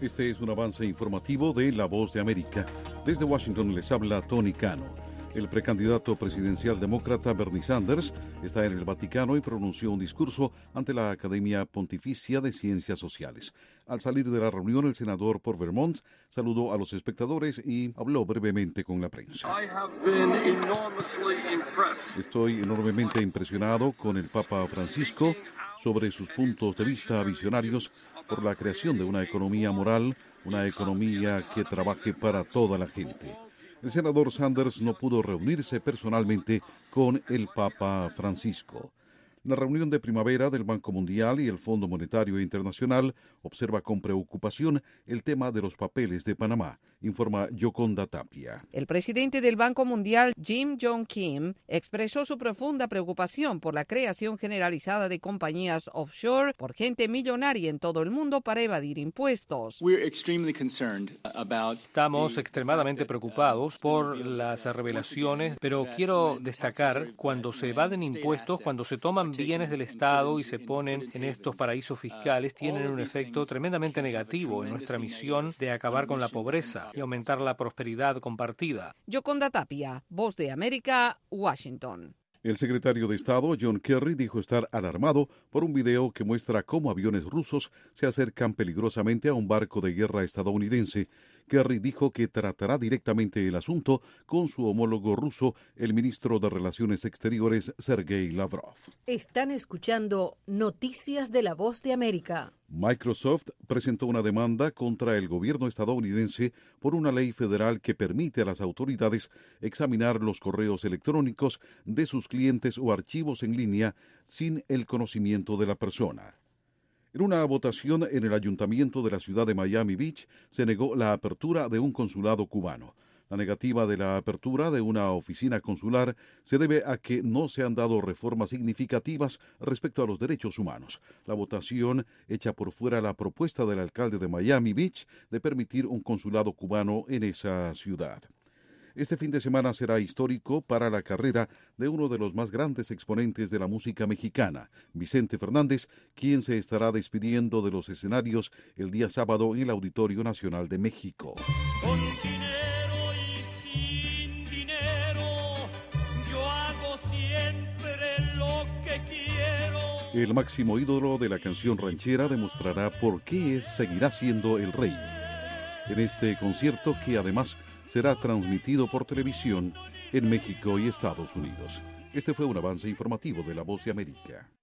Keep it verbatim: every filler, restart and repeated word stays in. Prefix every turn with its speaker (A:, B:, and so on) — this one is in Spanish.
A: Este es un avance informativo de La Voz de América. Desde Washington les habla Tony Cano. El precandidato presidencial demócrata Bernie Sanders está en el Vaticano y pronunció un discurso ante la Academia Pontificia de Ciencias Sociales. Al salir de la reunión, el senador por Vermont saludó a los espectadores y habló brevemente con la prensa. Estoy enormemente impresionado con el Papa Francisco sobre sus puntos de vista visionarios por la creación de una economía moral, una economía que trabaje para toda la gente. El senador Sanders no pudo reunirse personalmente con el Papa Francisco. La reunión de primavera del Banco Mundial y el Fondo Monetario Internacional observa con preocupación el tema de los papeles de Panamá, informa Yoconda Tapia.
B: El presidente del Banco Mundial, Jim Yong Kim, expresó su profunda preocupación por la creación generalizada de compañías offshore por gente millonaria en todo el mundo para evadir impuestos.
C: Estamos extremadamente preocupados por las revelaciones, pero quiero destacar cuando se evaden impuestos, cuando se toman bienes del Estado y se ponen en estos paraísos fiscales, tienen un efecto tremendamente negativo en nuestra misión de acabar con la pobreza y aumentar la prosperidad compartida.
B: Yoconda Tapia, Voz de América, Washington.
A: El secretario de Estado, John Kerry, dijo estar alarmado por un video que muestra cómo aviones rusos se acercan peligrosamente a un barco de guerra estadounidense. Kerry dijo que tratará directamente el asunto con su homólogo ruso, el ministro de Relaciones Exteriores, Sergei Lavrov.
D: Están escuchando Noticias de la Voz de América.
A: Microsoft presentó una demanda contra el gobierno estadounidense por una ley federal que permite a las autoridades examinar los correos electrónicos de sus clientes o archivos en línea sin el conocimiento de la persona. En una votación en el ayuntamiento de la ciudad de Miami Beach, se negó la apertura de un consulado cubano. La negativa de la apertura de una oficina consular se debe a que no se han dado reformas significativas respecto a los derechos humanos. La votación echa por fuera la propuesta del alcalde de Miami Beach de permitir un consulado cubano en esa ciudad. Este fin de semana será histórico para la carrera de uno de los más grandes exponentes de la música mexicana, Vicente Fernández, quien se estará despidiendo de los escenarios el día sábado en el Auditorio Nacional de México.
E: Con dinero y sin dinero, yo hago siempre lo que quiero.
A: El máximo ídolo de la canción ranchera demostrará por qué seguirá siendo el rey. En este concierto, que además será transmitido por televisión en México y Estados Unidos. Este fue un avance informativo de La Voz de América.